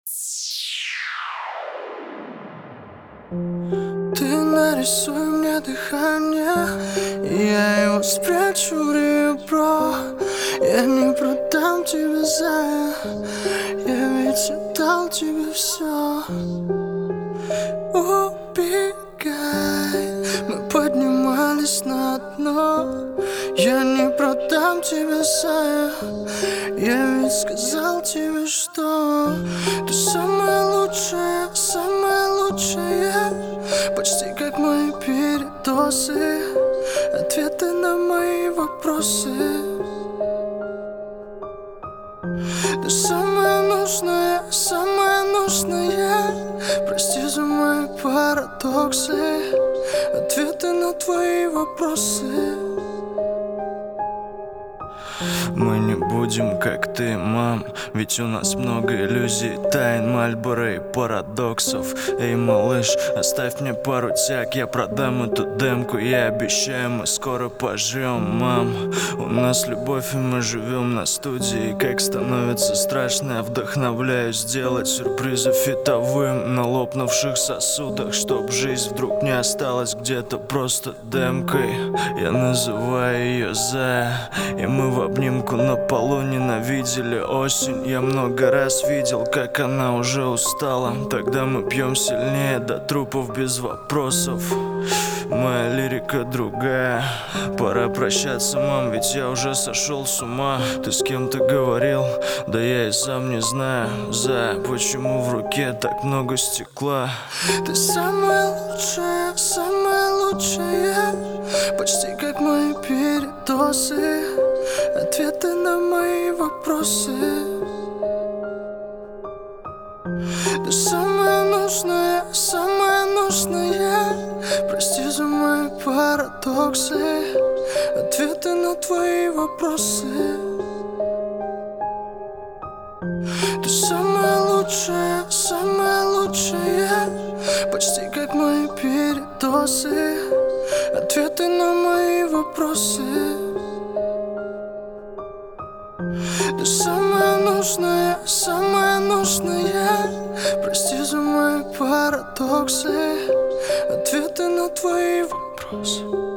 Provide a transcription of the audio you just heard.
Ты нарисуй мне дыхание, и я его спрячу в ребро. Я не продам тебя, зая, я ведь отдал тебе все. Убегай, мы поднимались на дно. Я не продам тебя, зая, я ведь сказал тебе, что ты самая лучшая, почти как мои передозы, ответы на мои вопросы. Ты самая нужная, прости за мои парадоксы, ответы на твои вопросы. Мы не будем как ты, мам, ведь у нас много иллюзий, тайн, Мальборо и парадоксов. Эй, малыш, оставь мне пару тяг, я продам эту демку. Я обещаю, мы скоро пожрем, мам. У нас любовь, и мы живем на студии. Как становится страшно, я вдохновляюсь сделать сюрпризы фитовым на лопнувших сосудах, чтоб жизнь вдруг не осталась где-то просто демкой. Я называю ее Зая, и мы в обнимку на полу ненавидели осень. Я много раз видел, как она уже устала. Тогда мы пьем сильнее до трупов без вопросов. Моя лирика другая. Пора прощаться, мам, ведь я уже сошел с ума. Ты с кем-то говорил? Да я и сам не знаю. Зая, почему в руке так много стекла? Ты самая лучшая, почти как мои передозы, ответы на мои вопросы. Ты самая нужная, прости за мои парадоксы, ответы на твои вопросы. Ты самая лучшая, почти как мои передозы, ответы на мои вопросы. Ты самая нужная, прости за мои парадоксы, ответы на твои вопросы.